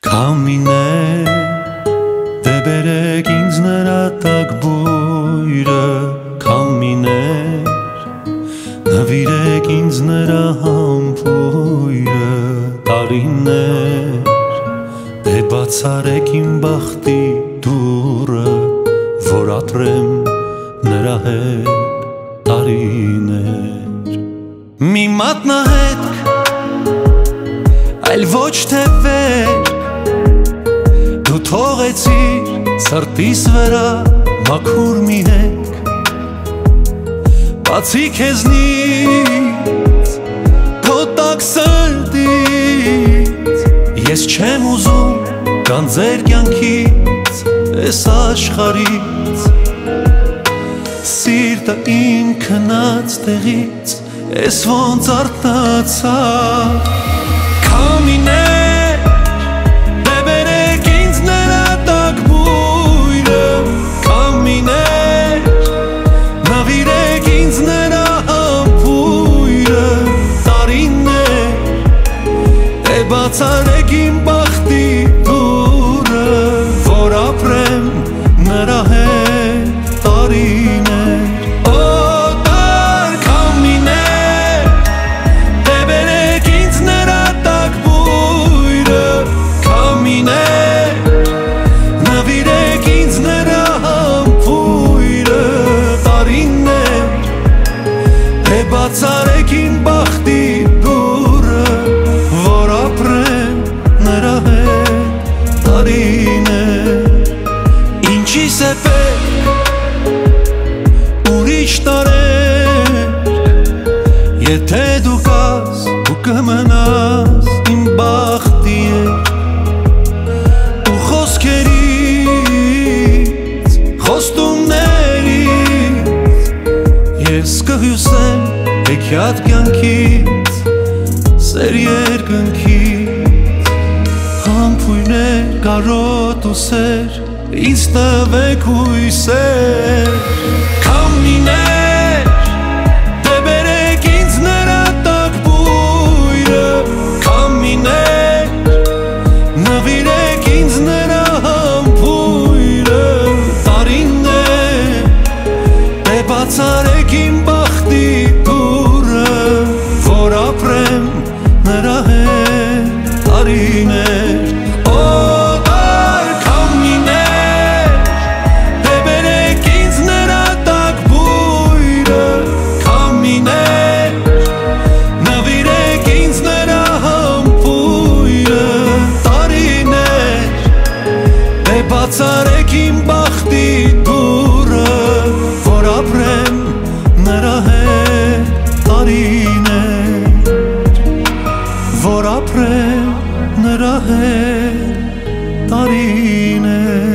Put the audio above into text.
Քամիներ դե բերեք ինձ նրա տակ բույրը, քամիներ նվիրեք ինձ նրա համբույրը, տարիներ դե բացարեք իմ բախտի դուռը, որ ապրեմ նրա հետ տարիներ։ Մի մատնահետք, այլ ոչ թե վերք, դու թողեցիր սրտիս վրա մաքուր մի հետք, բացի քեզնից քո տաք սրտից ես չեմ ուզում գանձեր կյանքից, այս աշխարհից սիրտը իմ քնած տեղից ես ոնց արթնացավ։ Քամիներ դե բերեք ինձ նրա տակ բույրը, քամիներ նվիրեք ինձ նրա համբույրը, տարիներ դե բացարեք իմ բախտի դուռը, որ ապրեմ նրա հետ տարիներ։ Բացարեք իմ բախտի դուռը, որ ապրեմ նրա հետ տարիներ։ Ինչի՞ս է պետք ուրիշ տարեր, եթե դու կաս ու կմնաս իմ բախտի հետ, ու խոսքերից, խոստումներից ես կհյուսեմ հեքիաթ կյանքից, սեր երկնքից, համբույրներ կարոտ ու սեր, ինձ տվեք հույսեր։ Քամիներ դե բերեք ինձ նրա տակ բույրը, քամիներ նվիրեք ինձ նրա համբույրը, տարիներ դե բացարեք իմ բախտի որ ապրեմ նրա հետ տարիներ։ Օտար քամիներ դե բերեք ինձ նրա տակ բույրը, քամիներ նվիրեք ինձ նրա համբույրը, տարիներ դե բացարեք իմ բախտի դուռը, որ ապրեմ նրա հետ տարիներ, որ ապրեմ նրա հետ տարիներ։